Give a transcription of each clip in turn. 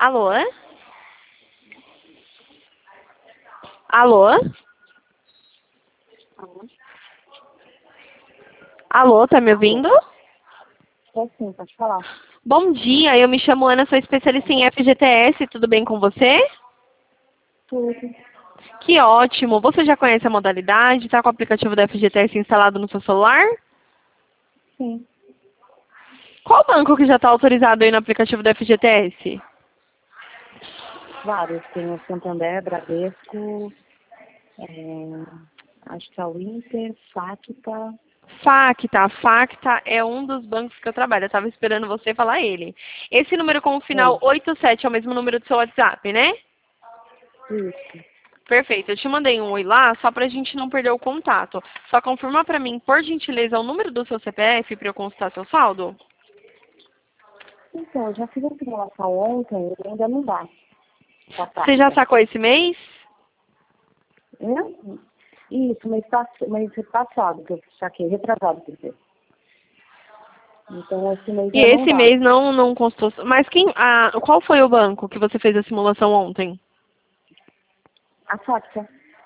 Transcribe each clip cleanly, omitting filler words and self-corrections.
Alô? Alô? Alô, tá me Alô? ouvindo? É sim, pode falar. Bom dia, eu me chamo Ana, sou especialista em FGTS, tudo bem com você? Tudo. Que ótimo! Você já conhece a modalidade? Está com o aplicativo da FGTS instalado no seu celular? Sim. Qual banco que já está autorizado aí no aplicativo da FGTS? Vários. Tem o Santander, Bradesco, acho que é o Inter, Facta. Facta é um dos bancos que eu trabalho. Eu estava esperando você falar ele. Esse número com o final Sim. 87 é o mesmo número do seu WhatsApp, né? Isso. Perfeito. Eu te mandei um oi lá só para a gente não perder o contato. Só confirma para mim, por gentileza, o número do seu CPF para eu consultar seu saldo? Então, eu já fiz a simulação ontem e ainda não dá a Você já taxa. sacou esse mês? Né? Isso, mês passado, que eu saquei, retrasado, quer dizer. Então, esse mês E ainda não esse dá. mês não constou. Mas qual foi o banco que você fez a simulação ontem? A Facta,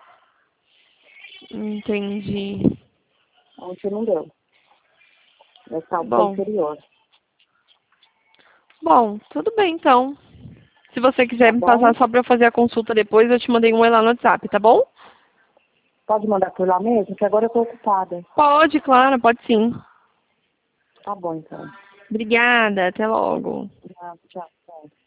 Entendi. ontem não deu. É saldo foi Bom, inferior. bom, tudo bem então. Se você quiser Tá me bom? passar só para eu fazer a consulta depois, eu te mandei um oi lá no WhatsApp, tá bom? Pode mandar por lá mesmo, que agora eu tô ocupada. Pode, claro, pode sim. Tá bom, então. Obrigada, até logo. Tchau, tchau.